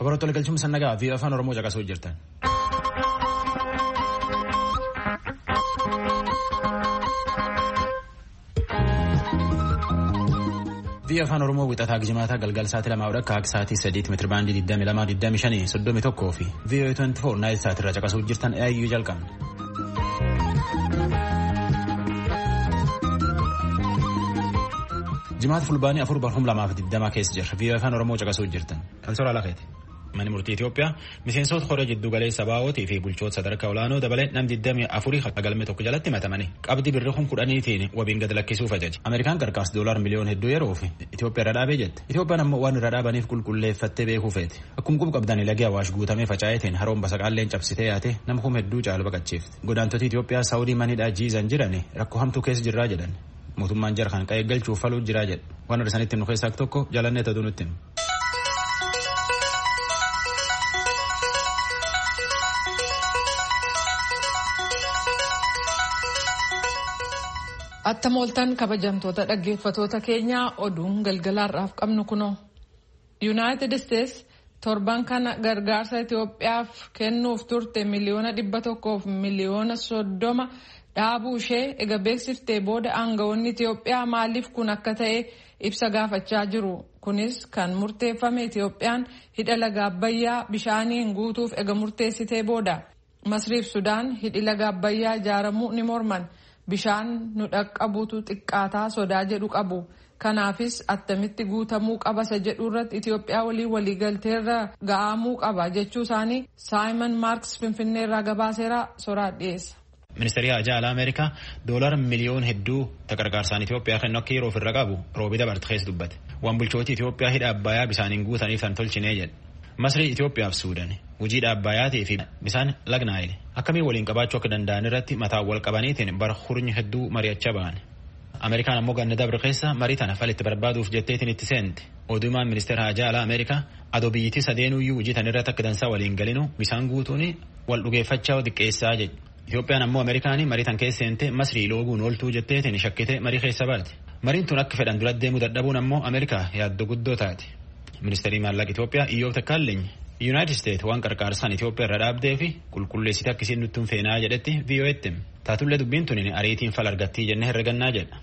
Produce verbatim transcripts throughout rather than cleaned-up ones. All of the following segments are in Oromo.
Babaroota galchuun sannagaa fi afaan Oromoo caqasuu jirtan. Fi afaan Oromoo wixataa gijimaataa galgal sa'aatii lamaa akka akka sa'aatii sadiitti meetira baandii digdamii lamaa digdamii shanii soddomii tokkoo fi V O A twenty four naayil sa'aatii irra caqasuu jirtan eeyyuu jalqabna. Jimaata fulbaanii afur barhum lamaaf digdamaa keessa jira. V O A afaan Oromoo caqasuu jirtan. Kan soraa lafeeti. Manni murtii Itoophiyaa miseensota koree jiddu galeessa baa'ootii fi bulchoota sadarkaa olaanoo dabalee nam digdamii afurii galmee tokko jalatti himatamanii qabdii birrii kun kudhaniitiin wabiin gad lakkisuuf ajaje. Ameerikaan qarqaas doolaar miliyoon hedduu yeroo fi Itoophiyaa irra dhaabee jette. Itoophiyaan ammoo waan irra dhaabaniif qulqulleeffattee beekuu feeti. Akkuma quba qabdanii lagee Awaash guutamee faca'eetiin haroon basaqaalleen cabsitee yaate nama kuma hedduu caalu baqachiifte. Godaantoti Itoophiyaa Saawudii manidhaa jiizan jirani rakkoo hamtuu keessa jirraa jedhan. Mootummaan jara kan qe'ee galchuuf faluu jiraa jedha. Waan arsanitti nu keessaa tokko jalannee ta'uu nutti. Attam ooltan kabajamtoota dhaggeeffatoota keenyaa oduun galgalaarraaf qabnu kunoo. Yuunaayitid Isteets torban kana gargaarsa Itoophiyaaf kennuuf turte miliyoona dhibba tokkoof miliyoona soddoma dhaabuu ishee ega beeksiftee booda aangawoonni Itoophiyaa maaliif kun akka ta'e ibsa gaafachaa jiru. Kunis kan murteeffame Itoophiyaan hidha laga Abbayyaa bishaaniin guutuuf ega murteessitee booda. Masriif Sudaan hidhi laga Abbayyaa ijaaramuu ni morman. Bishaan nu dhaqqabuutu xiqqaataa sodaa jedhu qabu. Kanaafis attamitti guutamuu qabasa jedhu irratti Itoophiyaa walii waliigalteerra ga'amuu qaba jechuu isaanii Saayimon Maarks Finfinneerraa gabaaseera soraa dhiyeessa. Ministeerri Haajaa Alaa Ameerikaa doolaar miliyoon hedduu gargaarsaan Itoophiyaa kennu akka yeroof irra qabu roobii dabarte keessa dubbate. Waan bulchooti Itoophiyaa hidha Abbayyaa bishaaniin guutaniif kan tolchinee jedhe. Masrii Itoophiyaaf Suudaan hojii Abbayyaatii fi bishaan laga Naayil akkamiin waliin qabaachuu akka danda'an irratti mataa wal qabaniitiin bara hurni hedduu mari'achaa ba'an. Ameerikaan ammoo ganna dabre keessa marii tana falitti barbaaduuf jetteetiin itti seente. Odumaan ministeera Haajaa Alaa Ameerikaa adoo biyyittii sadeenuyyuu hojii tan irratti akka dansaa waliin galinu bishaan guutuun wal dhugeeffachaa xiqqeessaa jedhe. Itoophiyaan ammoo Ameerikaanii marii tan keessa seente Masrii looguun ooltuu jetteetiin shakkite marii keessa baate. Mariin tun akka fedhan dura deemuu dadhabuun ammoo Ameerikaa yaaddoo guddoo taate. Ministeerri maallaqa Itoophiyaa Iyyoob Takkaaleny Yuunaayitid Isteets waan qarqaarsaan Itoophiyaa irra dhaabdee fi qulqulleessite akkasiin nutti hin feenaa jedhetti V O A'tti taatullee dubbiin tuniin ariitiin fal argattii jennee herregannaa jedha.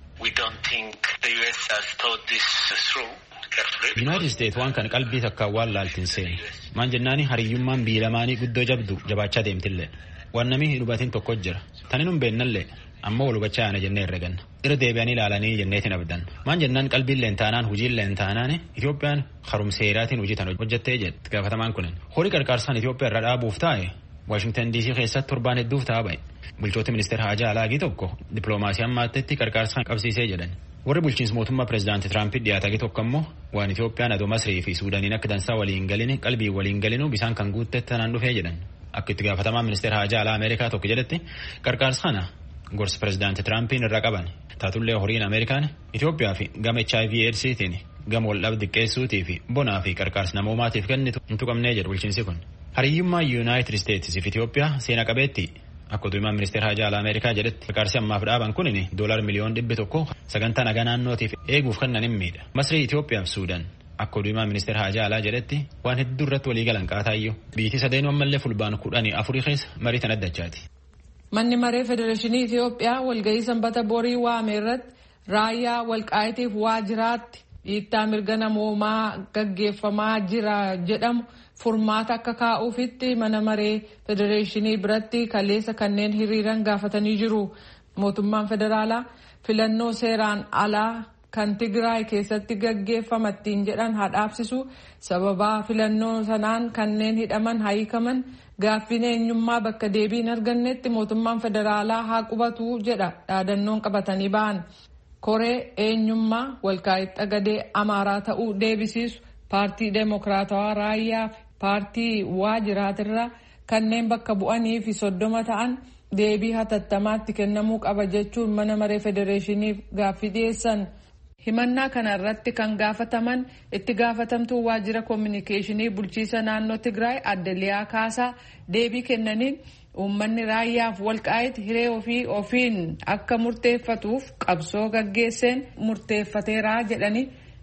Yuunaayitid Isteets waan kan qalbii takkaan waan laaltiin seeni. Maan jennaani hariyyummaan biyya lamaanii guddoo jabdu jabaachaa deemtillee. Waan namni hin hubatin tokko jira. Tanin hin beennallee ammoo wal hubachaa yaana jennee herreganna. Irra deebi'anii ilaalanii jenneetiin abdan. Maan jennaan qalbiilleen taanaan hojiilleen taanaan Itoophiyaan harumseeraatiin hojii tan hojjettee jedhe gaafatamaan kunin. Horii qarqaarsaan Itoophiyaa irra dhaabuuf taa'e Waashingtan D C keessatti torbaan hedduuf ta'a ba'e. Bulchooti ministeera Haajaa Alaagii tokko dippiloomaasii ammaattetti qarqaarsaan qabsiisee jedhan. Warri bulchiinsa mootummaa pireezidaantii Tiraampii dhiyaatagi tokko ammoo waan Itoophiyaan adoo Masrii fi Suudaaniin akka dansaa waliin galini qalbii waliin galinu bisaan kan guuttetti tanaan dhufee jedhan. Akka itti gaafatamaa ministeera Haajaa Alaa Ameerikaa tokko jedhetti qarqaarsa kana gorsa pireezidaantii Tiraampin irra qaban. Taatullee horiin Ameerikaan Itoophiyaa fi gama H I V AIDSiitiin gama wal dhabde xiqqeessuutii fi bonaa fi qarqaarsa namoomaatiif kennitu hin tuqamnee jedhu bulchiinsi kun. Hariyyummaa Yuunaayitid Isteetsi fi Itoophiyaa seena qabeetti akka oduumaan ministeera Haajaa Alaa Ameerikaa jedhetti qarqaarsi ammaaf dhaaban kunin doolaar miliyoon dhibbi tokko sagantaa nagaa naannootiif eeguuf kennan hin miidha. Masrii Itoophiyaa fi Suudaan akka oduumaan ministeera Haajaa Alaa jedhetti waan hedduu irratti walii galan qaataayyuu biyyi sadeenuu ammallee fulbaan kudhanii afurii keessa marii tan addachaati. Manni maree Federeeshinii Itoophiyaa walgahii sanbata borii waame irratti raayyaa walqaayitiif waajjiraatti dhiittaa mirga namoomaa gaggeeffamaa jira jedhamu furmaata akka kaa'uufitti mana maree Federeeshinii biratti kaleessa kanneen hiriiran gaafatanii jiru. Mootummaan federaalaa filannoo seeraan alaa kan Tigraay keessatti gaggeeffamattiin jedhan haa dhaabsisu. Sababaa filannoo sanaan kanneen hidhaman haa hiikaman. Gaaffiin eenyummaa bakka deebii hin argannetti mootummaan federaalaa haa qubatu jedha dhaadannoon qabatanii ba'an. Koree eenyummaa walqaayitti gadee Amaaraa ta'uu deebisiisu paartii Deemokiraatawaa Raayyaa fi paartii Waajiraatirraa kanneen bakka bu'anii fi soddoma ta'an deebii hatattamaatti kennamuu qaba jechuun mana maree federeeshiniif gaaffii dhiyeessan. Himannaa kana irratti kan gaafataman itti gaafatamtuu waajjira koominikeeshinii bulchiisa naannoo Tigraay Adde Liyaa Kaasaa deebii kennaniin uummanni raayyaaf walqaayit hiree ofii ofiin akka murteeffatuuf qabsoo gaggeesseen murteeffateeraa jedhanii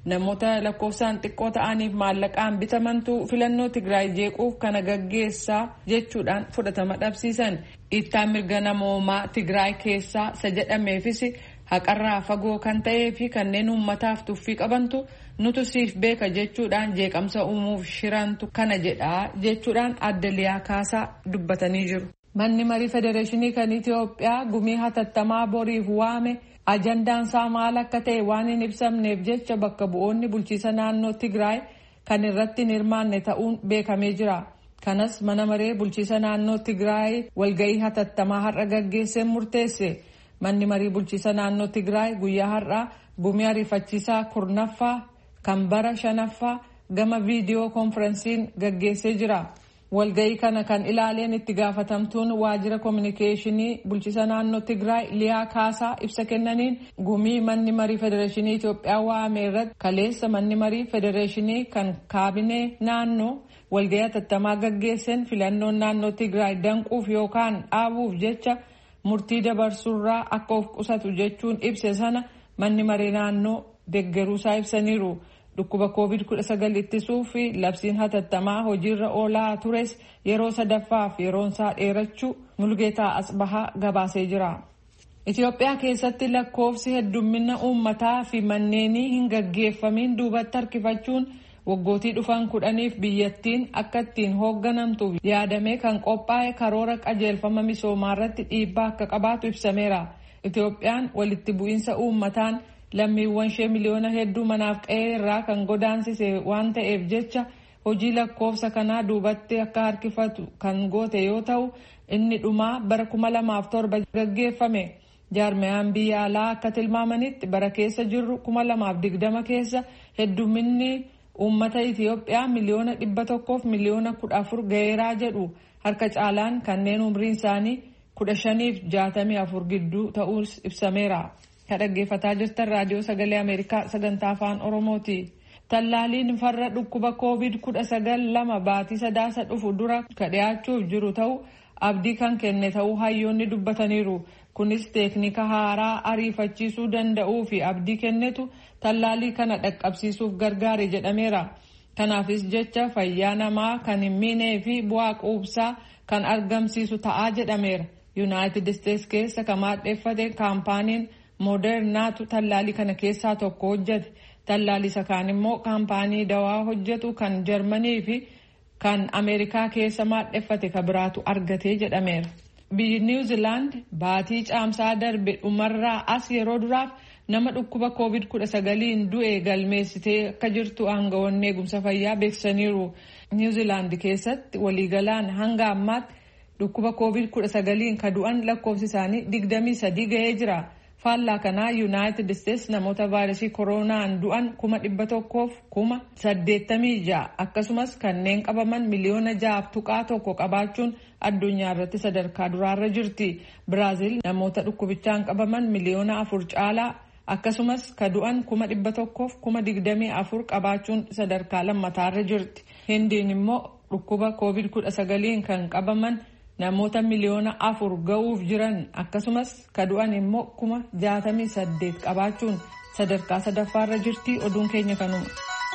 namoota lakkoofsaan xiqqoo ta'aniif maallaqaan bitamantu filannoo Tigraay jeequuf kana gaggeessaa jechuudhaan fudhatama dhabsiisan. Dhiittaa mirga namoomaa Tigraay keessaa isa jedhameefis haqarraa fagoo kan ta'ee fi kanneen uummataaf tuffii qabantu nutu siif beeka jechuudhaan jeeqamsa uumuuf shirantu kana jedhaa jechuudhaan adda Liyaa Kaasaa dubbatanii jiru. Manni marii federeeshinii kan Itoophiyaa gumii hatattamaa boriif waame ajandaan isaa maal akka ta'e waan hin ibsamneef jecha bakka bu'oonni bulchiisa naannoo Tigraay kan irratti hin hirmaanne ta'uun beekamee jira. Kanas mana maree bulchiisa naannoo Tigraay walgahii hatattamaa har'a gaggeesseen murteesse. Manni marii bulchiisa naannoo Tigraay guyyaa har'aa gumii ariifachiisaa kurnaffaa kan bara shanaffaa gama viidiyoo konferensiin gaggeessee jira. Walgahii kana kan ilaaleen itti gaafatamtuun waajjira kominikeeshinii bulchiisa naannoo Tigraay Liyaa Kaasaa ibsa kennaniin gumii manni marii federeeshinii Itoophiyaa waame irratti kaleessa manni marii federeeshinii kan kaabinee naannoo walgahii hatattamaa gaggeesseen filannoon naannoo Tigraay danquuf yookaan dhaabuuf jecha murtii dabarsuurraa akka of qusatu jechuun ibse sana manni marii naannoo deeggaruusaa ibsaniiru. Dhukkuba koovid kudha sagal ittisuu fi labsiin hatattamaa hojiirra oolaa tures yeroo sadaffaaf yeroonsaa dheerachuu Mulgeetaa Asbahaa gabaasee jira. Itoophiyaa keessatti lakkoofsi heddummina uummataa fi manneenii hin gaggeeffamiin duubatti harkifachuun waggootii dhufan kudhaniif biyyattiin akka ittiin hoogganamtuuf yaadamee kan qophaa'e karoora qajeelfama misoomaa irratti dhiibbaa akka qabaatu ibsameera. Itoophiyaan walitti bu'iinsa uummataan lammiiwwan ishee miliyoona hedduu manaaf qe'ee irraa kan godaansise waan ta'eef jecha hojii lakkoofsa kanaa duubatti akka harkifatu kan goote yoo ta'u inni dhumaa bara kuma lamaaf torba gaggeeffame. Jaarmiyaan biyya alaa akka tilmaamanitti bara keessa jirru kuma lamaaf digdama keessa heddumminni uummata Itoophiyaa miliyoona dhibba tokkoof miliyoona kudha afur ga'eeraa jedhu. Harka caalaan kanneen umriin isaanii kudha shaniif jaatamii afur gidduu ta'uus ibsameera. Kan dhaggeeffataa jirtan raadiyoo sagalee Ameerikaa sagantaa afaan Oromooti. Tallaaliin farra dhukkuba koovid kudha sagal lama baatii sadaasa dhufu dura ka dhiyaachuuf jiru ta'u abdii kan kenne ta'uu hayyoonni dubbataniiru. Kunis teeknika haaraa ariifachiisuu danda'uu fi abdii kennetu tallaalii kana dhaqqabsiisuuf gargaare jedhameera. Kanaafis jecha fayyaa namaa kan hin miinee fi bu'aa quubsaa kan argamsiisu ta'aa jedhameera. Yuunaayitid Isteets keessa kan maadheeffate kaampaaniin Moodernaatu tallaalii kana keessaa tokko hojjete. Tallaalii isa kaan immoo kaampaanii dawaa hojjetu kan Jarmanii fi kan Ameerikaa keessa maadheeffate ka biraatu argate jedhameera. Biyyi Niwuziilaand baatii caamsaa darbe dhumarraa as yeroo duraaf nama dhukkuba koovid kudha sagaliin du'e galmeessitee akka jirtu aangawoonni eegumsa fayyaa beeksisaniiru. Niwuziilaand keessatti waliigalaan hanga ammaatti dhukkuba koovid kudha sagaliin ka du'an lakkoofsi isaanii digdamii sadii ga'ee jira. Faallaa kanaa Yuunaayitid Isteets namoota vaayirasii koronaan du'an kuma dhibba tokkoof kuma saddeettamii ja'a akkasumas kanneen qabaman miliyoona ja'aaf tuqaa tokko qabaachuun addunyaa irratti sadarkaa duraarra jirti. Biraaziil namoota dhukkubichaan qabaman miliyoona afur caalaa akkasumas ka du'an kuma dhibba tokkoof kuma digdamii afur qabaachuun sadarkaa lammataarra jirti. Hindiin immoo dhukkuba koovid kudha sagaliin kan qabaman namoota miliyoona afur ga'uuf jiran akkasumas ka du'an immoo kuma jaatamii saddeet qabaachuun sadarkaa sadaffaarra jirti. Oduun keenya kanuma.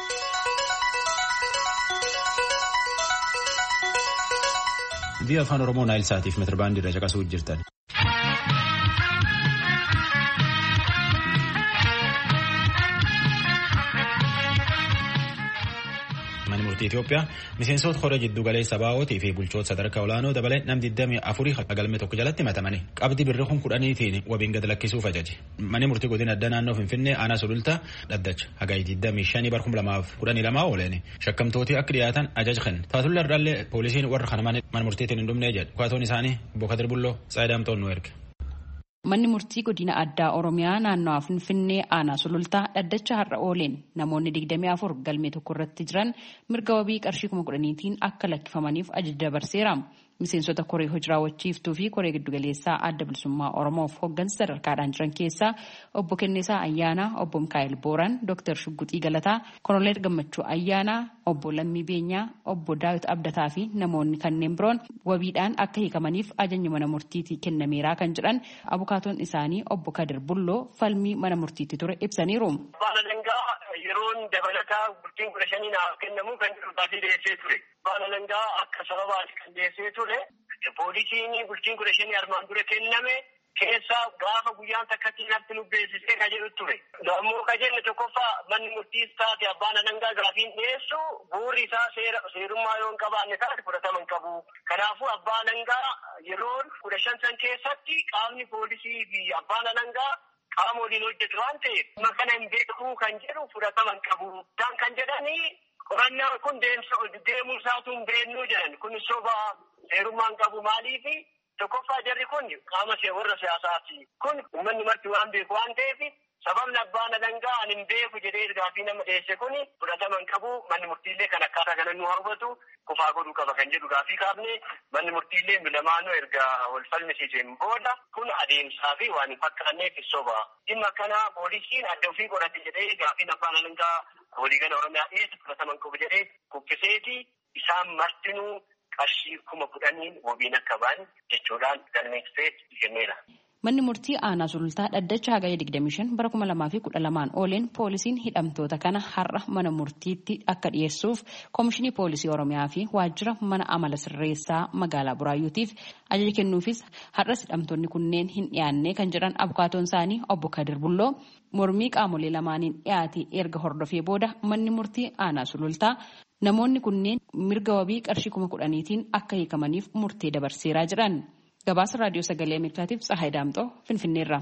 Biyya afaan Oromoo Naayil Saatiif meetirbaandii irra caqasuu jirtan. Manni murtii Itoophiyaa miseensota hora jiddu galeessa baa'ootii fi bulchoota sadarkaa olaanoo dabalee nam digdamii afurii galmee tokko jalatti himatamani. Qabdii birrii kun kudhaniitiin wabiin gad lakkisuuf ajaje. Manni murtii godina addaa naannoo Finfinnee aanaa sulultaa dhaddacha hagayi digdamii shanii bara kuma lamaaf kudhanii lamaa ooleeni. Shakkamtooti akka dhiyaatan ajaja kenne. Taatullee ardaallee poolisiin warra kana mana murtiitiin hin dhumnee jedhu. Dhukaatoon isaanii Bokadir Bulloo Saayidaamtoon nu erge. Manni murtii godina addaa Oromiyaa naannoo Finfinnee aanaa sulultaa dhaddacha har'a ooleen namoonni digdamii afur galmee tokko irratti jiran mirga wabii qarshii kuma kudhaniitiin akka lakkifamaniif ajaja dabarseera. Miseensota koree hojii raawwachiiftuu fi koree giddugaleessaa adda bilisummaa Oromoof hooggansa sadarkaadhaan jiran keessaa obbo Kennesaa Ayyaanaa, obbo Mikaa'el Booraan, Dooktar Shugguxii Galataa, Koloneel Gammachuu Ayyaanaa, obbo Lammii Beenyaa, obbo Daawit Abdataa fi namoonni kanneen biroon wabiidhaan akka hiikamaniif ajajni mana murtiitii kennameeraa kan jedhan abukaatoon isaanii obbo Kadir Bulloo falmii mana murtiitti ture ibsaniiru. Yeroo yeroon dabalataa bultiin kudha shanii naaf kennamu kan dhufaatii dhiyeessee ture. Abbaan alangaa akka sababaati kan dhiyeessee ture. Poolisiin bultiin kudha shanii armaan dura kenname keessaa gaafa guyyaan takkatti natti nu beeksisee ka jedhu ture. Ammoo ka jenne tokkoffaa manni murtiis taate abbaan alangaa gaafiin dhiyeessu bu'uurri isaa seera seerummaa yoo hin qabaanne taate fudhatama hin qabu. Kanaafuu abbaan alangaa yeroo kudha shan san keessatti qaamni poolisii fi abbaan alangaa qaama waliin hojjetu waan ta'eef makana hin beekuu kan jedhu fudhatama hin qabu. Isaan kan jedhanii qorannaa kun deemuu isaatu hin beennuu jedhan kun sobaa seerummaa hin qabu maaliifi tokkoffaa jarri kun qaama warra siyaasaati. Kun uummanni marti waan beeku waan ta'eef sababni abbaan alangaa ani hin beeku jedhee gaafii nama dhiyeesse kun fudhatama hin qabu. Manni murtiillee kan akkaataa kana nu hawwatu kufaa godhuu qaba kan jedhu gaafii kaafne manni murtiillee lamaanuu erga wal falmisiiseen booda kun adeemsaa fi waan hin fakkaanneef soba. Dhimma kana poolisiin adda ofii qorate jedhee gaafiin abbaan alangaa waliigala Oromiyaa dhiyeesse fudhatama hin qabu jedhee kuffiseeti isaan martinuu qarshii kuma kudhaniin wabiin akka ba'an jechuudhaan galmeessee kenneera. Manni murtii aanaa sulultaa dhaddacha hagaya digdamii shan bara kuma lamaa fi kudha lamaan ooleen poolisiin hidhamtoota kana har'a mana murtiitti akka dhiyeessuuf koomishinii poolisii Oromiyaa fi waajjira mana amala sirreessaa magaalaa Buraayyuutiif ajaja kennuufis har'as hidhamtoonni kunneen hin dhiyaanne kan jedhan abukaatoon isaanii obbo Kadir Bulloo mormii qaamolee lamaaniin dhiyaate erga hordofee booda manni murtii aanaa sulultaa namoonni kunneen mirga wabii qarshii kuma kudhaniitiin akka hiikamaniif murtee dabarseeraa jiran. Gabaasa raadiyoo sagalee Ameerikaatiif Tsahaay Daamxoo Finfinneerra.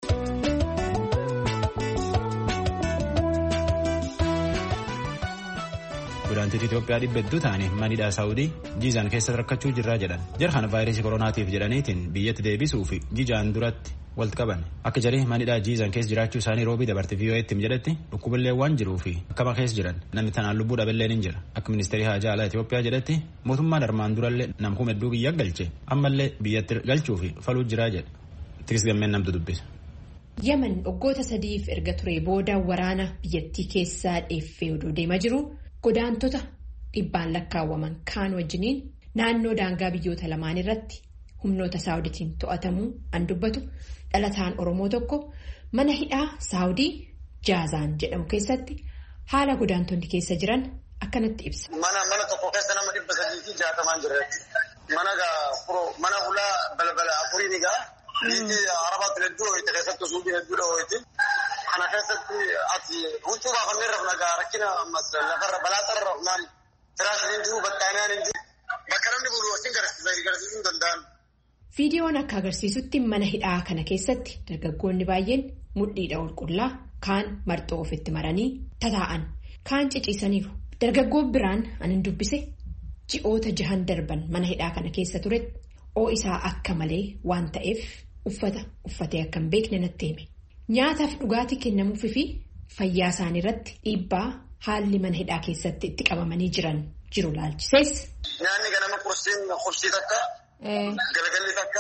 Godaantota Itoophiyaa dhibba hedduu ta'anii manidhaa Saawudii jiizaan keessatti rakkachuu jirraa jedhan. Jarhan vaayirasii koronaatiif jedhaniitiin biyyatti deebisuu fi jijaan duratti walitti qaban. Akka jaree manidhaa jiizaan keessa jiraachuu isaanii roobii dabarte V O E'tti jedhetti dhukkubillee waan jiruu fi akkama keessa jiran namni tanaan lubbuu dhaballee ni jira. Akka ministeerii haajaa alaa Itoophiyaa jedhetti mootummaan armaan durallee namkuma hedduu biyya galche ammallee biyyatti galchuu fi faluu jiraa jedha. Tiris gammeen namtu dubbisa. Yaman waggoota sadiif erga ture booda waraana biyyattii keessaa dheeffee odoo deemaa jiru godaantota dhibbaan lakkaawwaman kaan wajjiniin naannoo daangaa biyyoota lamaan irratti humnoota Saawuditiin to'atamuu an dubbatu dhalataan Oromoo tokko mana hidhaa Saawudii Jaazaan jedhamu keessatti haala godaantonni keessa jiran akkanatti ibsa. Mana mana tokko keessa nama dhibba sadii fi jaatamaan jirreetti. Mana gaa mana ulaa balbala afuriin egaa biyyi Arabaatti hedduu ho'itti keessattuu suuqii hedduudha ho'itti. Kana keessatti ati huccuu baafannee rafna gaa rakkina ammas lafarra balaaxarra rafnaan firaashiin hin jiru battaaniyaan hin jiru. Bakka namni bulu wasiin garsiisuu hin danda'an. Viidiyoon akka agarsiisutti mana hidhaa kana keessatti dargaggoonni baay'een mudhiidha ol qullaa kaan marxoo ofitti maranii tataa'an kaan ciciisaniiru. Dargaggoon biraan anin dubbise ji'oota jahan darban mana hidhaa kana keessa turetti oo'isaa akka malee waan ta'eef uffata uffatee akka hin beekne natti hime. Nyaataaf dhugaatii kennamuufi fi fayyaa isaanii irratti dhiibbaa haalli mana hidhaa keessatti itti qabamanii jiran jiru laalchisees. Nyaanni ganama qursiin qubsii takka. Galgalli takka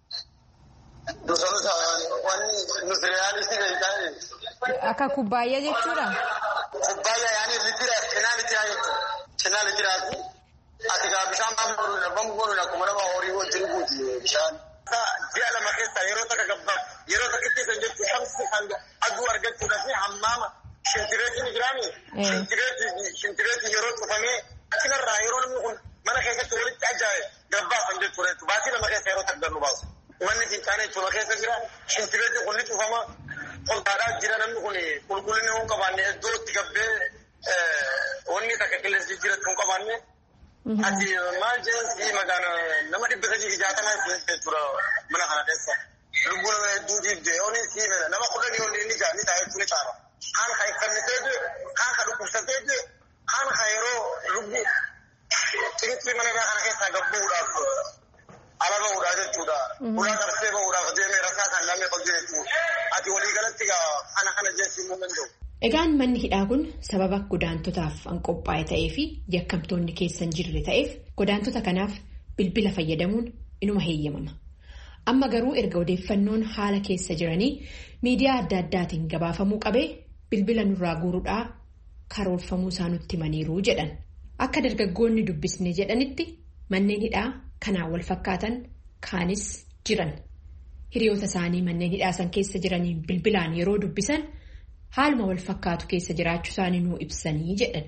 gosoota wanni nuti realistii kan ta'e. Akka kubbaayyaa jechuudha. Kubbaayyaa yaani litira cinaa litiraa jechuudha. Cinaa litiraati. Ati gaa bishaan baafnu bamu godhuun akkuma nama horii wajjin guuti bishaan. Ji'a lama keessa yeroo takka gabbaa yeroo takka itti kan jettu shamsi kan aduu argachuudhaaf hammaama shintireetiin jiraani. Shintireetiin yeroo cufamee achirraa yeroo namni kun mana keessatti walitti ajaa'ibe. Gabbaa kan jechuudha. Baatii lama keessa yeroo takka nu baasu. Manni fincaanii jechuudha keessa jira. Shintireetiin kun ni cufama. Olkaadhaa jira namni kun qulqullina hin qabaanne iddoo itti gabbee wanni takka qilleensi jijjiirratti hin qabaanne. Ati maal jeensi magaala nama dhibba sadii fi jaatama jechuudha mana kana keessa. Lubbuu nama hedduu diibdee yooni si nama kudhanii yooni inni jaa ni taa'e jechuun ni caala. Kaan kan kannitee jee kaan kan dhukkubsatee jee kaan kan yeroo lubbuu Tiritti mana irraa kana keessaa gabbuudhaaf ala bahuudhaa jechuudha. Ulaa qarsee bahuudhaaf deemee rasaa kan lammee qabdu jechuudha. Ati walii galatti kana kana jechuun immoo danda'u. Egaan manni hidhaa kun sababa godaantotaaf an qophaa'e ta'ee fi yakkamtoonni keessa hin jirre ta'eef godaantota kanaaf bilbila fayyadamuun inuma heeyyamama. Amma garuu erga odeeffannoon haala keessa jiranii miidiyaa adda addaatiin gabaafamuu qabee bilbila nurraa guuruudhaa karoorfamuu isaa nutti himaniiru jedhan. Akka dargaggoonni dubbisne jedhanitti manneen hidhaa kanaan wal fakkaatan kaanis jiran. Hiriyoota isaanii manneen hidhaa san keessa jiraniin bilbilaan yeroo dubbisan haaluma wal fakkaatu keessa jiraachuu isaanii nuu ibsanii jedhan.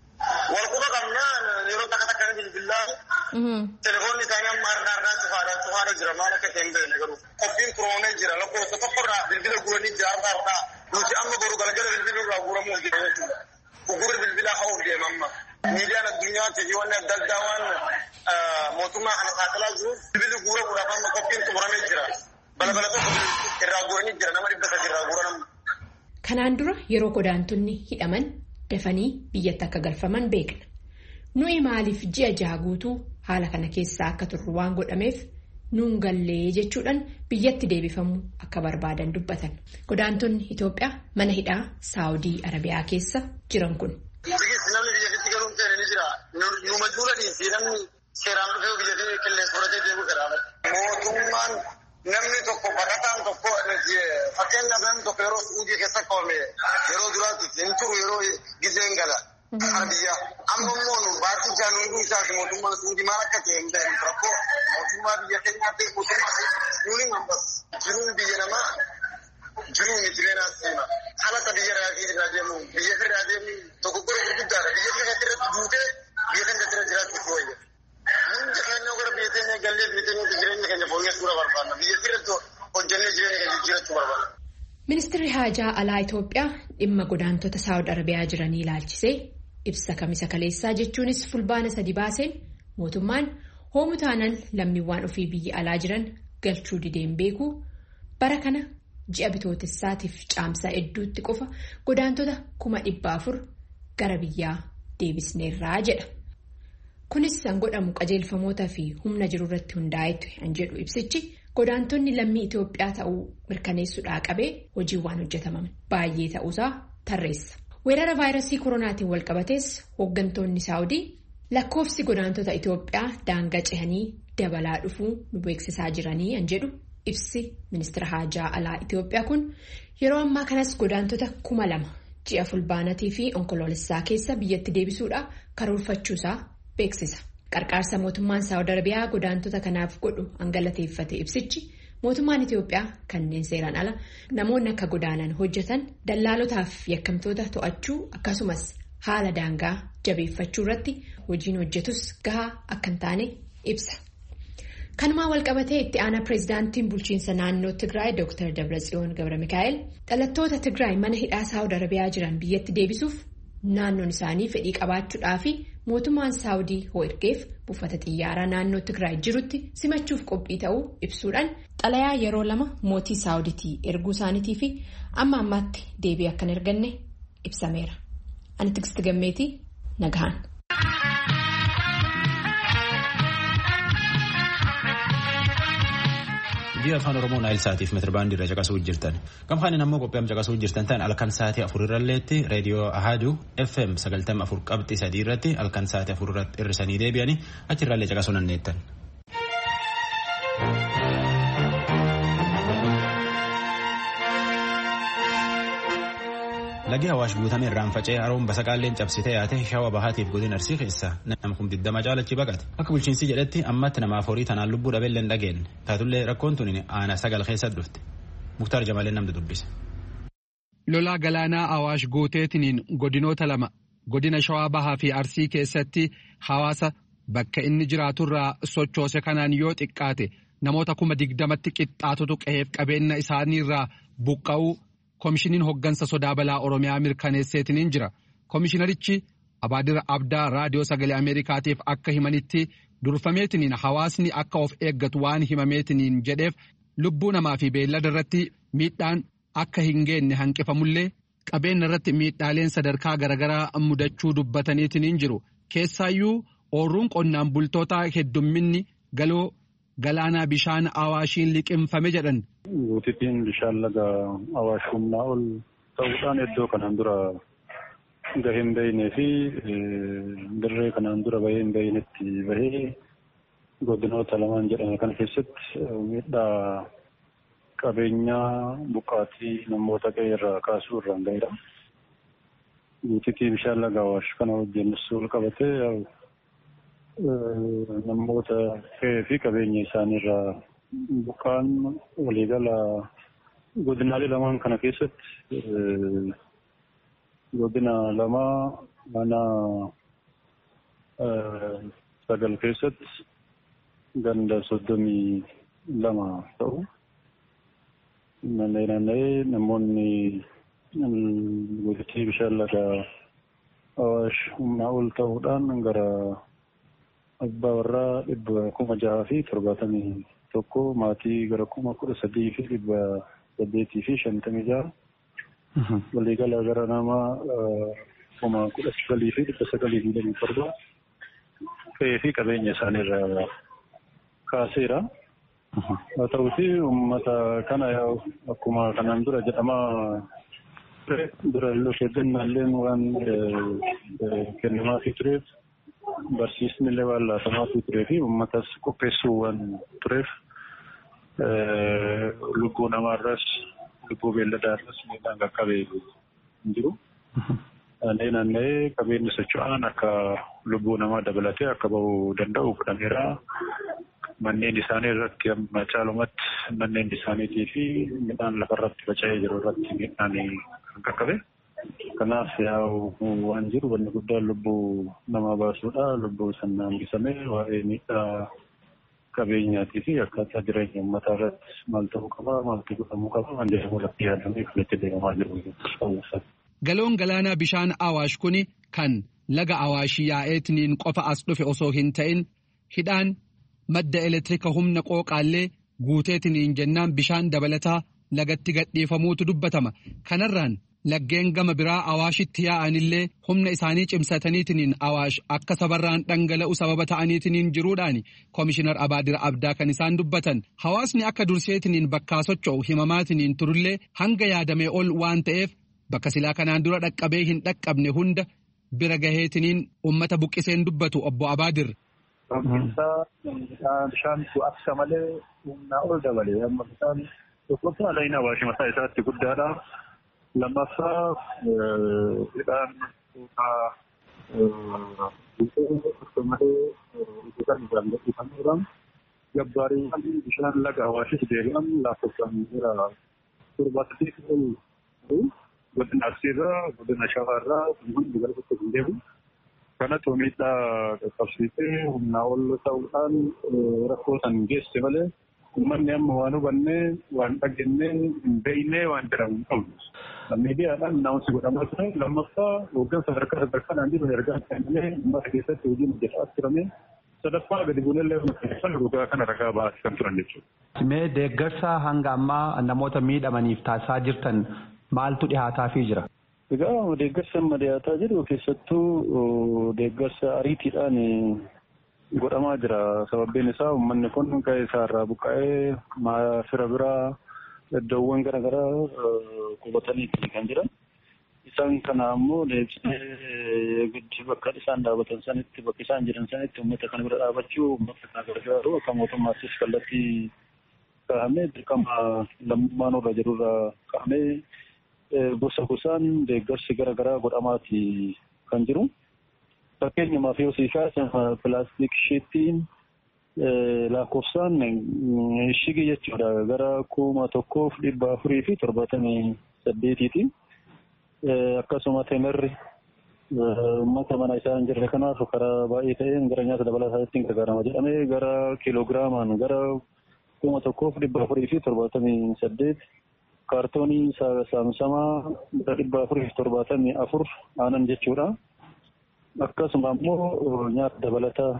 Walquba qabnaa yeroo takka takka bilbilaa telefoonni isaanii amma harkaa harkaa cufaadha cufaadha jira maal akka ta'e hin beekne garuu qophiin kuroonee jira lakkoofsa tokkorraa bilbila guuranii jira harkaa harkaa nuti amma boru galgala bilbila irraa guuramuuf jira jechuudha. Gugurri bilbilaa ha'uuf deema amma. Miidiyaan addunyaa teejiiwwan adda addaa waan mootummaa kana saaxilaa jiruuf bilbilli guuramuudhaaf amma qophiin xumuramee jira. Balbala tokko irraa guuranii jira nama dhibba sadii irraa guuran. Kanaan dura yeroo godaantonni hidhaman dafanii biyyatti akka galfaman beekna. Nuyi maaliif ji'a jaha guutuu haala kana keessaa akka turru waan godhameef nuun gallee jechuudhaan biyyatti deebifamuu akka barbaadan dubbatan. Godaantonni Itoophiyaa mana hidhaa Saawudii Arabiyaa keessa jiran kun. Namni biyyatti galuun ta'e ni jira. Numa duulanii fi namni seeraan dhufee biyyatti qilleensa fudhatee deemuu garaadha. Mootummaan namni tokko baqataan tokko fakkeenyaaf namni tokko yeroo Suudii keessa qabame yeroo duraatti hin turu yeroo gizeen gala. Biyya amma immoo baatii jaanuu hunduu isaati mootummaan Suudii maal akka ta'e hin beeknu rakkoo mootummaa biyya keenyaa ta'e mootummaa nuuni hambas jiruun biyya namaa jiruun itti leenaas seema haalata biyya irraa deemu biyya irraa deemu tokko gora gurguddaadha biyya keessatti irratti duutee biyya kan irra jiraachuuf wayya. Hundi keenya gara biyya keenya gallee biyya keenya jireenya keenya fooyyessuudha barbaadna biyya irratti hojjennee jireenya keenya jiraachuu barbaadna. Ministeerri Haajaa Alaa Itoophiyaa dhimma godaantota Saawud Arabiyaa jiranii ilaalchisee ibsa kamisa kaleessaa jechuunis fulbaana sadi baaseen mootummaan hoomu taanaan lammiiwwan ofii biyya alaa jiran galchuu dideen beekuu bara kana ji'a bitootessaatiif caamsaa hedduutti qofa godaantota kuma dhibba afur gara biyyaa deebisneerraa jedha. Kunis kan godhamu qajeelfamootaa fi humna jiru irratti hundaa'etu an jedhu ibsichi godaantonni lammii Itoophiyaa ta'uu mirkaneessuudhaa qabee hojiiwwan hojjetaman baay'ee ta'uusaa tarreessa. Weerara vaayirasii koronaatiin walqabatees hooggantoonni Saawudii lakkoofsi godaantota Itoophiyaa daangaa cehanii dabalaa dhufuu nu beeksisaa jiranii an jedhu ibsi ministeera haajaa alaa Itoophiyaa kun yeroo ammaa kanas godaantota kuma lama ji'a fulbaanatii fi onkoloolessaa keessa biyyatti deebisuudhaa karoorfachuusaa beeksisa. Qarqaarsa mootummaan Saawud Arabiyaa godaantota kanaaf godhu hangalateeffate ibsichi mootummaan Itoophiyaa kanneen seeraan ala namoonni akka godaanan hojjetan dallaalotaaf yakkamtoota to'achuu akkasumas haala daangaa jabeeffachuu irratti hojiin hojjetus gahaa akka hin taane ibsa. Kanumaa walqabatee itti aanaa pireezidaantiin bulchiinsa naannoo Tigraay Dooktar Dabratsiyoon Gabramikaa'el dhalattoota Tigraay mana hidhaa Saawud Arabiyaa jiran biyyatti deebisuuf naannoon isaanii fedhii qabaachuudhaa fi mootummaan Saawudii hoo ergeef buufata xiyyaaraa naannoo Tigraay jirutti simachuuf qophii ta'uu ibsuudhaan xalayaa yeroo lama mootii Saawudiitii erguu isaaniitii fi amma ammaatti deebii akka hin erganne ibsameera. Ani Tigisti Gammeetii Nagahaan. Biyya afaan Oromoo Naayil Saatiif meetirbaandii irra caqasuu jirtan. Gamkaan ammoo qophii am caqasuu jirtan ta'an halkan sa'aatii afur irralleetti reediyoo Ahaduu F M sagaltama afur qabxii sadii irratti halkan sa'aatii afur irratti hir'isanii deebi'anii achirraallee caqasuu dandeettan. Lagi Awaash guutame irraan faca'ee haroon basaqaalleen cabsitee yaate shawaa bahaatiif godina Arsii keessa nama kum digdama caalachi baqate. Akka bulchiinsi jedhetti ammatti namaaf horii tanaan lubbuu dhabeellee hin dhageenye. Taatullee rakkoon tuni aana sagal keessa dhufte. Muktaar Jamalee namni dubbise. Lolaa galaanaa Awaash guuteetiniin godinoota lama godina shawaa bahaa fi Arsii keessatti hawaasa bakka inni jiraaturraa sochoose kanaan yoo xiqqaate namoota kuma digdamatti qixxaatutu qe'eef qabeenya isaaniirraa buqqa'uu Koomishiniin hoggansa sodaa balaa Oromiyaa mirkaneesseetiniin jira. Koomishinarichi Abaadira Abdaa raadiyoo sagalee Ameerikaatiif akka himanitti durfameetiniin hawaasni akka of eeggatu waan himameetiniin jedheef lubbuu namaa fi beellada irratti miidhaan akka hin geenye hanqifamullee qabeenya irratti miidhaaleen sadarkaa garaagaraa mudachuu dubbataniitiniin jiru. Keessaayyuu ooruun qonnaan bultootaa heddumminni galoo galaanaa bishaan Awaashiin liqimfame jedhan. Guutittiin bishaan laga Awaash humnaa ol ta'uudhaan iddoo kanaan dura gahee hin beeknee fi dirree kanaan dura bahee hin beeknetti bahee godinoota lamaan jedhame kana keessatti miidhaa qabeenyaa buqqaatii namoota qe'ee irraa kaasuu irraan gahedha. Guutittii bishaan laga Awaash kana wajjinis wal qabatee namoota qe'ee fi qabeenya isaaniirraa buqqaan waliigala godinaalee lamaan kana keessatti godina lama mana sagal keessatti ganda soddomii lama ta'u naanna'ee namoonni guutii bishaan laga Awaash humnaa ol ta'uudhaan gara abbaa warraa dhibba kuma jaha fi torbaatamii tokko maatii gara kuma kudha sadii fi dhibba saddeetii fi shantamii jaha waliigala gara nama kuma kudha sagalii fi dhibba sagalii fi dhibba torba ta'ee fi qabeenya isaaniirra kaaseera. Haa ta'uuti uummata kana akkuma kanaan dura jedhamaa dura lokeedannaalleen waan kennamaafii tureef barsiisni illee waan laatamaafii turee fi uummatas qopheessuu waan tureef lubbuu namaarras lubbuu beelladaarras miidhaan qaqqabee hin jiru. Naannee naanna'ee qabeenyi socho'aan akka lubbuu namaa dabalatee akka bahuu danda'u godhameera. Manneen isaanii irratti amma caalumatti manneen isaaniitii fi midhaan lafarratti faca'ee jiru irratti midhaan kan qaqqabe. Kanaaf yaa'u waan jiru wanni guddaan lubbuu namaa baasuudha. Lubbuu sana hambisamee waa'ee miidhaa qabeenyaatii fi akkaataa jireenya uummataa irratti maal ta'uu qaba, maaltu godhamuu qaba waan jedhamu lafti yaadamee kan itti deemamaa jiru. Galoon galaanaa bishaan Awaash kuni kan laga Awaash yaa'eetiniin qofa as dhufe osoo hin ta'in hidhaan madda elektiriika humna qooqaallee guuteetiniin jennaan bishaan dabalataa lagatti gadhiifamuutu dubbatama. Kanarraan laggeen gama biraa Awaashitti yaa'anillee humna isaanii cimsataniitiniin Awaash akka sabarraan dhangala'u sababa ta'aniitiniin jiruudhaani Komishinar Abaadira Abdaa kan isaan dubbatan. Hawaasni akka durseetiniin bakkaa socho'u himamaatiniin turullee hanga yaadamee ol waan ta'eef bakka silaa kanaan dura dhaqqabee hin dhaqqabne hunda bira gaheetiniin uummata buqqiseen dubbatu obbo Abaadir. Bishaan akka malee humnaa ol dabalee amma bishaan tokkoffaa laayina Awaash mataa isaatti guddaadha. Lammaffaa hidhaan tuutaa akka malee hojjetan irraan gadhiifamuudhaan gabbaariiwwan bishaan laga Awaashis deebi'an lakkoofsaan jira torbaatamii ol godina Arsiirraa godina Shawaarraa hundi gara tokko hin deemu. Kanatu miidhaa qaqqabsiisee humnaa ol ta'uudhaan rakkoo san geesse malee uummanni amma waan hubannee waan dhageenyee hin beeknee waan jedhamu hin qabnu. Miidiyaadhaan naawwansi godhamaa ture. Lammaffaa hooggansa sadarkaa sadarkaadhaan jiru ergaa kennamee uummata keessatti hojiin hojjetaa turame. Sadaffaa gadi buunellee dhugaa kana ragaa ba'aa kan turan jechuudha. Mee deeggarsa hanga ammaa namoota miidhamaniif taasisaa jirtan maaltu dhihaataafii jira? Egaa deeggarsa amma dhiyaataa jiru keessattuu deeggarsa ariitiidhaan godhamaa jira. Sababiin isaa uummanni kun qe'ee isaarraa buqqa'ee fira biraa iddoowwan garaagaraa qubatanii kan jiran. Isaan kana ammoo deebisee bakka isaan dhaabatan sanitti bakka isaan jiran sanitti uummata kana bira dhaabachuu uummata kana gargaaru akka mootummaattis kallattii kaa'amee dirqama lammummaan irra jirurra kaa'amee gosa gosaan deeggarsi garaagaraa godhamaati kan jiru. Fakkeenyumaaf yoo siifaa pilaastik shiittiin lakkoofsaan shigii jechuudha gara kuma tokkoof dhibba afurii fi torbaatamii saddeetiiti. Akkasuma temerri uummata mana isaa hin jirre kanaaf karaa baay'ee ta'een gara nyaata dabalataa ittiin gargaarama jedhamee gara kiilogiraamaan gara kuma tokkoof dhibba afurii fi torbaatamii saddeet. Kaartoonii saamsamaa gara dhibba afurii fi torbaatamii afur aanan jechuudha. Akkasuma immoo nyaata dabalataa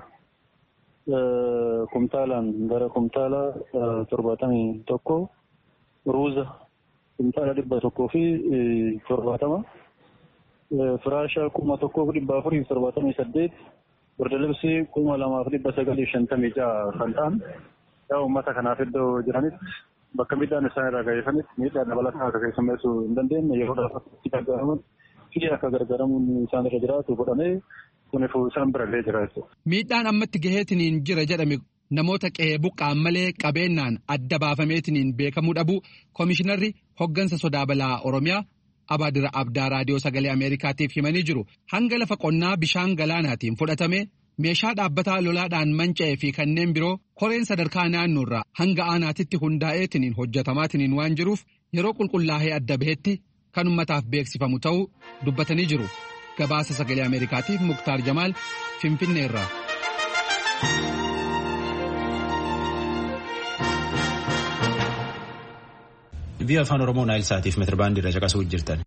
kumtaalaan gara kumtaala torbaatamii tokko ruuza kumtaala dhibba tokkoo fi torbaatama firaasha kuma tokkoo fi dhibba afurii fi torbaatamii saddeet birdalibsii kuma lamaa fi dhibba sagalii fi shantamii ja'a kan ta'an yaa uummata kanaaf iddoo jiranitti bakka miidhaan isaan irraa ga'eefanitti miidhaa dabalataa akka keessummeessuu hin dandeenye yeroodhaaf itti gargaaraman fi akka gargaaramuun isaan irra jiraatu godhamee kunifuu isaan bira ga'ee jira jechuudha. Miidhaan ammatti gaheetiniin jira jedhame namoota qe'ee buqqa'an malee qabeenyaan adda baafameetiniin beekamuu dhabu Komishinarri hoggansa sodaa balaa Oromiyaa Abaadira Abdaa Raadiyoo Sagalee Ameerikaatiif himanii jiru. Hanga lafa qonnaa bishaan galaanaatiin fudhatame meeshaa dhaabbataa lolaadhaan manca'ee fi kanneen biroo koreen sadarkaa naannoorraa hanga aanaatitti hundaa'eetiniin hojjetamaatiniin waan jiruuf yeroo qulqullaa'ee adda bahetti kan ummataaf beeksifamu ta'uu dubbatanii jiru. Gabaasa sagalee Ameerikaatiif Muktaar Jamaal Finfinneerraa. Biyya afaan Oromoo Naayil Saatiif meetirbaandii irra caqasuu jirtan.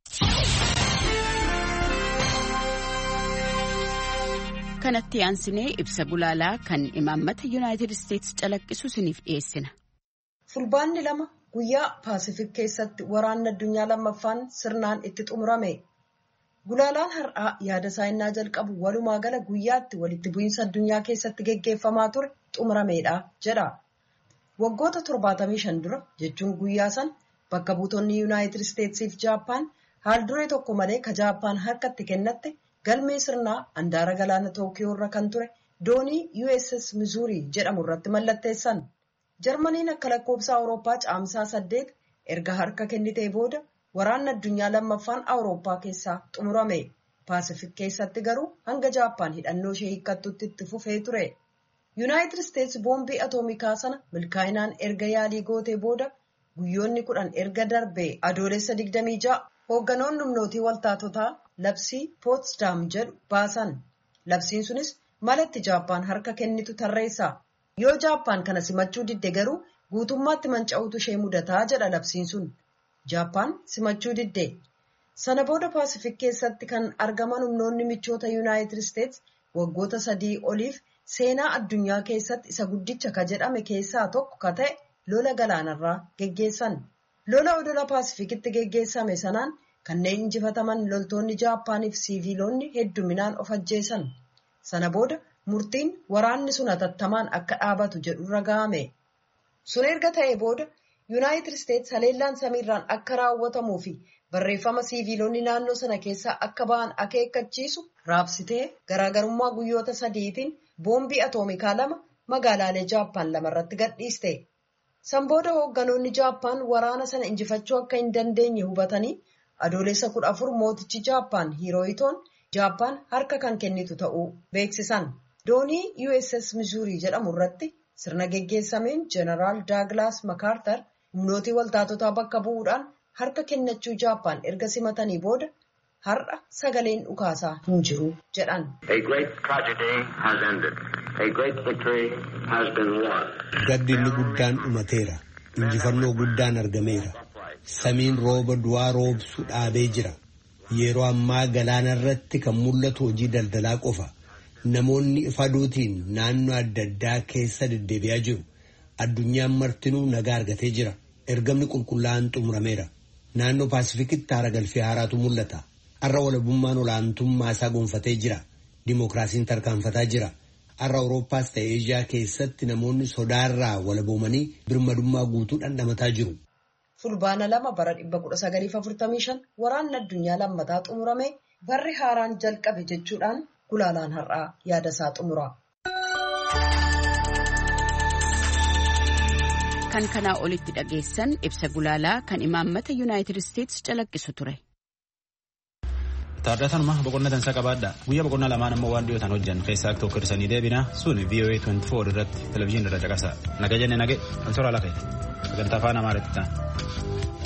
Kanatti aansinee ibsa gulaalaa kan imaammata Yuunaayitid Isteetsi calaqqisu isiniif dhiyeessina. Fulbaanni lama guyyaa Paasifik keessatti waraanni addunyaa lammaffaan sirnaan itti xumurame. Gulaalaan har'aa yaada isaa innaa jalqabu walumaa gala guyyaatti walitti bu'iinsa addunyaa keessatti geggeeffamaa ture xumurameedha jedha. Waggoota torbaatamii shan dura jechuun guyyaa san bakka buutonni Yuunaayitid Isteetsiif Jaappaan haal duree tokko malee ka Jaappaan harkatti kennatte galmee sirnaa handaara galaana Tookiyoo irra kan ture doonii U S S Mizuurii jedhamu irratti mallatteessan. Jarmaniin akka lakkoobsa Awurooppaa caamsaa saddeet erga harka kennitee booda waraanni addunyaa lammaffaan Awurooppaa keessaa xumurame. Paasifik keessatti garuu hanga Jaappaan hidhannoo ishee hiikkattutti itti fufee ture. Yuunaayitid Isteetsi boombii atoomikaa sana milkaa'inaan erga yaalii gootee booda guyyoonni kudhan erga darbee adoolessa digdamii ja'a hoogganoonni humnootii waltaatotaa labsii Pootsdaam jedhu baasan. Labsiin sunis malatti Jaappaan harka kennitu tarreessa. Yoo Jaappaan kana simachuu didde garuu guutummaatti manca'uutu ishee mudataa jedha labsiin sun. Jaappaan simachuu didde. Sana booda Paasifik keessatti kan argaman humnoonni michoota Yuunaayitid Isteetsi waggoota sadii oliif seenaa addunyaa keessatti isa guddicha ka jedhame keessaa tokko ka ta'e lola galaanarraa geggeessan. Lola odola Paasifikitti geggeessame sanaan kanneen injifataman loltoonni Jaappaaniif siiviilonni hedduminaan of ajjeesan. Sana booda murtiin waraanni sun hatattamaan akka dhaabatu jedhurra ga'ame. Sun erga ta'ee booda Yuunaayitid Isteetsi haleellaan samiirraan akka raawwatamuu fi barreeffama siiviilonni naannoo sana keessaa akka ba'an akeekkachiisu raabsitee garaagarummaa guyyoota sadiitiin boombii atoomikaa lama magaalaalee Jaappaan lamarratti gadhiiste. San booda hoogganoonni Jaappaan waraana sana injifachuu akka hin dandeenye hubatanii adoolessa kudha afur mootichi Jaappaan Hirohitoon Jaappaan harka kan kennitu ta'uu beeksisan. Doonii U S S Mizuurii jedhamu irratti sirna geggeessameen Jeneraal Daaglaas Makaartar humnootii waltaatotaa bakka bu'uudhaan harka kennachuu Jaappaan erga simatanii booda har'a sagaleen dhukaasaa hin jiru jedhan. Gaddinni guddaan dhumateera. Injifannoo guddaan argameera. Samiin rooba du'aa roobsu dhaabee jira. Yeroo ammaa galaana irratti kan mul'atu hojii daldalaa qofa. Namoonni ifaduutiin naannoo adda addaa keessa deddeebi'aa jiru. Addunyaan martinuu nagaa argatee jira. Ergamni qulqullaa'aan xumurameera. Naannoo Paasifikitti haara galfii haaraatu mul'ata. Har'a walabummaan olaantummaa isaa gonfatee jira. Dimookiraasiin tarkaanfataa jira. Har'a Awurooppaas ta'e Eeshiyaa keessatti namoonni sodaarraa walaboomanii birmadummaa guutuu dhandhamataa jiru. Fulbaana lama bara dhibba kudha sagaliif afurtamii shan waraanni addunyaa lammataa xumurame barri haaraan jalqabe jechuudhaan gulaalaan har'aa yaada isaa xumura. Kan kanaa olitti dhageessan ibsa gulaalaa kan imaammata Yuunaayitid Isteetsi calaqqisu ture. Taardatanuma boqonnaa dansaa qabaadha. Guyyaa boqonnaa lamaan ammoo waan dhiyootaan hojjan keessaa tokko hirsanii deebina sun V O A twenty four irratti televizyiinii irra caqasa. Naga jenne nage, an soraa lafee. Sagantaa afaan Amaaraatti ta'a.